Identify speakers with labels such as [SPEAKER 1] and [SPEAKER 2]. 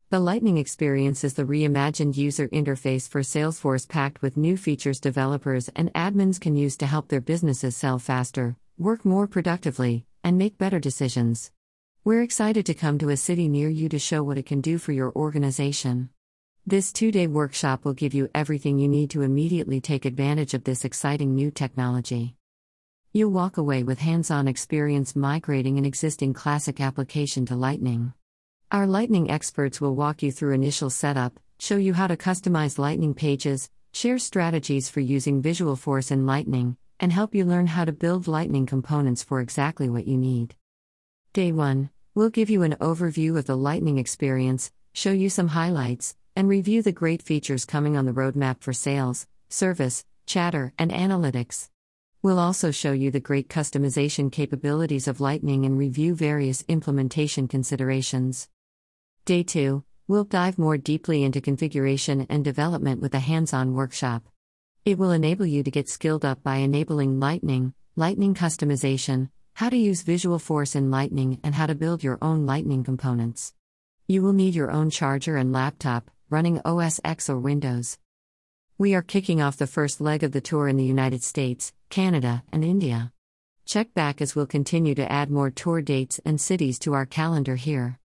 [SPEAKER 1] The Lightning Experience is the reimagined user interface for Salesforce packed with new features developers and admins can use to help their businesses sell faster, work more productively, and make better decisions. We're excited to come to a city near you to show what it can do for your organization. This 2-day workshop will give you everything you need to immediately take advantage of this exciting new technology. You'll walk away with hands-on experience migrating an existing classic application to Lightning. Our Lightning experts will walk you through initial setup, show you how to customize Lightning pages, share strategies for using Visualforce in Lightning, and help you learn how to build Lightning components for exactly what you need. Day 1, we'll give you an overview of the Lightning Experience, show you some highlights, and review the great features coming on the roadmap for sales, service, chatter, and analytics. We'll also show you the great customization capabilities of Lightning and review various implementation considerations. Day 2, we'll dive more deeply into configuration and development with a hands-on workshop. It will enable you to get skilled up by enabling Lightning customization, how to use Visualforce in Lightning, and how to build your own Lightning components. You will need your own charger and laptop, running OS X or Windows. We are kicking off the first leg of the tour in the United States, Canada, and India. Check back as we'll continue to add more tour dates and cities to our calendar here.